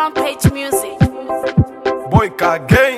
Rampage Music. Boyka Gang.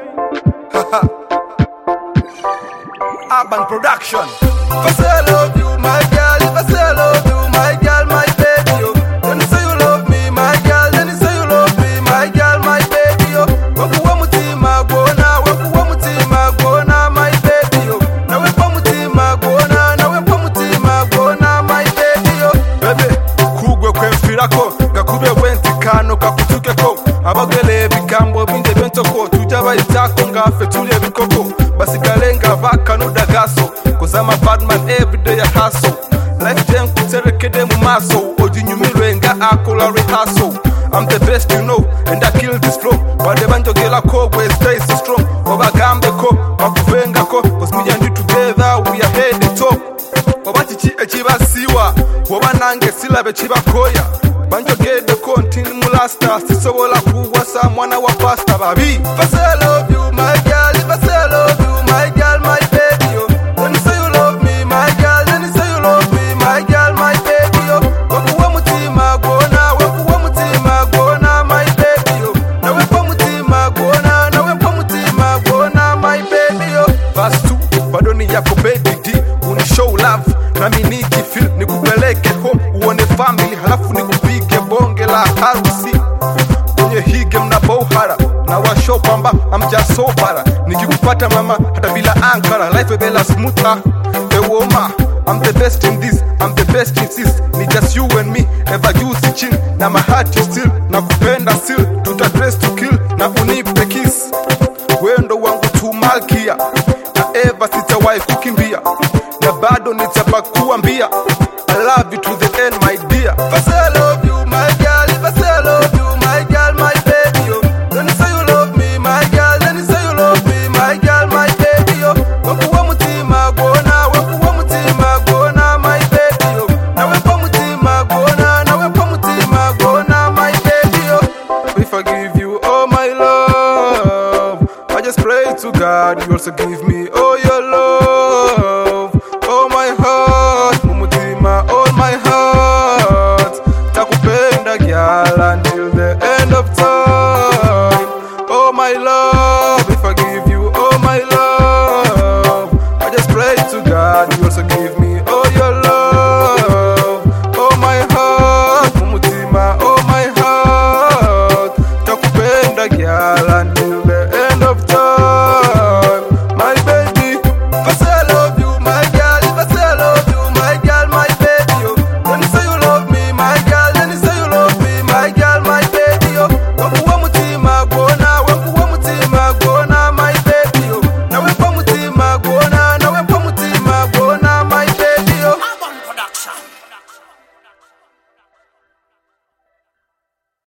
Urban Production. If I say I love you, my girl, if I say I love you, my girl, my baby, yo. Then you say you love me, my girl, then you say you love me, my girl, my baby, yo. Wakuwa mutima gona, wakuwa mutima gona, my baby, yo. Nawe pa mutima gona, nawe pa mutima gona, my baby, yo. Bebe, kugwe kwemfirako, gakube wentikano kakutukeko. Abagele bikambo binje bentoko, tuja bayitako ngafe tulye bikoko. Basigalenga bakanuda gaso, cause I'm a bad man everyday I hustle. Life jam kuterekede mu maso, ojinyumirwenga akola rehearsal. I'm the best you know, and I kill this flow. Bade banjo gela ko, we stay so strong. Obagambe ko, bakuvenga ko, cause me and you together we are headed top. Obachichi echibasiwa, wobanange silabe chibakoya. Banjo gede kontini mulasta, sisobola kuwasa mwana wa pasta babi. If I say I love you, my girl, if I say I love you, my girl, my baby, yo. Then you say you love me, my girl, then you say you love me, my girl, my baby, yo. Wakuwa mutima gona, wakuwa mutima gona, my baby, yo. Nawe pa mutima gona, nawe pa mutima gona, my baby, yo. Verse 2, bado ni yako baby D. Unishow love, na mini kifil. Nikupeleke home, uone family. Halafu nikupige bonge la harusi. Kwenye hige mna bohara, na washo pamba, I'm just so para. Nikikupata mama, hata bila ankara. Life webela smoother, woma. I'm the best in this, I'm the best in this. Ni just you and me, never use the chin. Na my heart is still, na kupenda still. Tuta dress to kill, na unipe kiss. Wendo wangu tu malkia, na ever sitawahi kukimbia. Na bado nitabakuambia, I love you to the end my dear. If I say I love you, my girl, if I say I love you, my girl, my baby, yo. Then you say you love me, my girl, then you say you love me, my girl, my baby, yo. Wakuwa mutima gona, wakuwa mutima gona, my baby, yo. Nawe pa mutima gona, nawe pa mutima gona, my baby, yo. If I give you all my love, I just pray to God you also give me all your love. All my heart, mumutima, all my heart. Takupenda gyal until